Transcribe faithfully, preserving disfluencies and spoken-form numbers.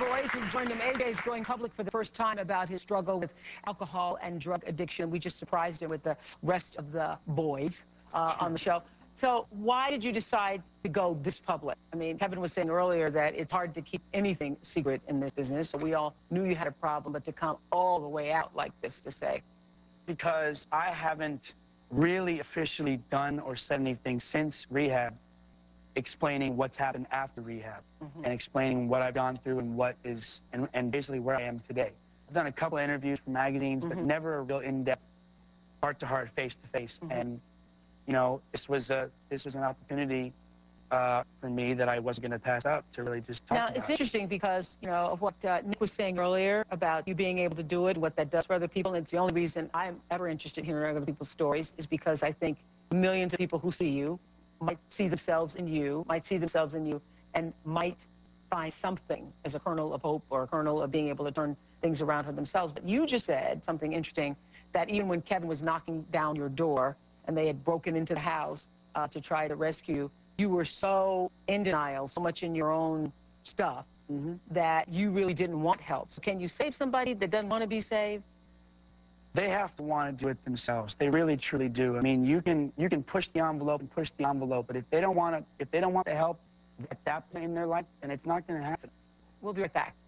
boys who joined him. A J is going public for the first time about his struggle with alcohol and drug addiction. We just surprised him with the rest of the boys uh, on the show. So why did you decide to go this public? I mean, Kevin was saying earlier that it's hard to keep anything secret in this business, so we all knew you had a problem, but to come all the way out like this to say. Because I haven't really officially done or said anything since rehab, explaining what's happened after rehab, mm-hmm. and explaining what I've gone through and what is, and, and basically where I am today. I've done a couple of interviews for magazines, mm-hmm. but never a real in-depth, heart-to-heart, face-to-face. Mm-hmm. And, you know, this was a this was an opportunity uh, for me that I wasn't going to pass up to really just talk now, about. Now, it's interesting because, you know, of what uh, Nick was saying earlier about you being able to do it, what that does for other people. And it's the only reason I'm ever interested in hearing other people's stories is because I think millions of people who see you might see themselves in you, might see themselves in you, and might find something as a kernel of hope or a kernel of being able to turn things around for themselves. But you just said something interesting, that even when Kevin was knocking down your door and they had broken into the house uh, to try to rescue, you were so in denial, so much in your own stuff, mm-hmm. that you really didn't want help. So can you save somebody that doesn't want to be saved? They have to want to do it themselves. They really, truly do. I mean, you can you can push the envelope and push the envelope, but if they don't want to, if they don't want the help at that point in their life, then it's not going to happen. We'll be right back.